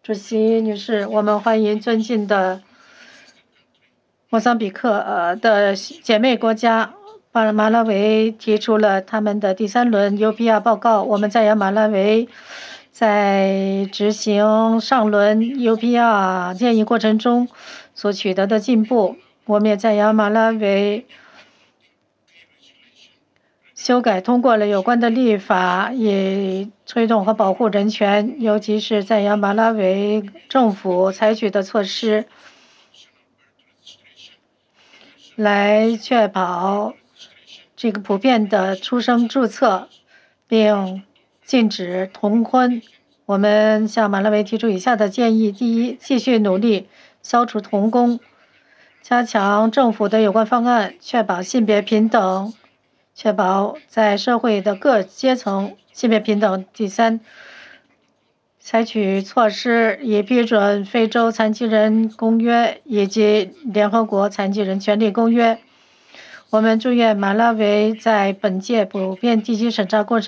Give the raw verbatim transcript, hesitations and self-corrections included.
主席、女士，我们欢迎尊敬的莫桑比克呃的姐妹国家巴马拉维提出了他们的第三轮 U P R 报告。我们赞扬马拉维在执行上轮 U P R 建议过程中所取得的进步。我们也赞扬马拉维修改通过了有关的立法，以推动和保护人权，尤其是赞扬马拉维政府采取的措施，来确保这个普遍的出生注册，并禁止同婚。我们向马拉维提出以下的建议：第一，继续努力消除童工，加强政府的有关方案，确保性别平等，确保在社会的各阶层性别平等。第三，采取措施以批准非洲残疾人公约以及联合国残疾人权利公约。我们祝愿马拉维在本届普遍地区审查过程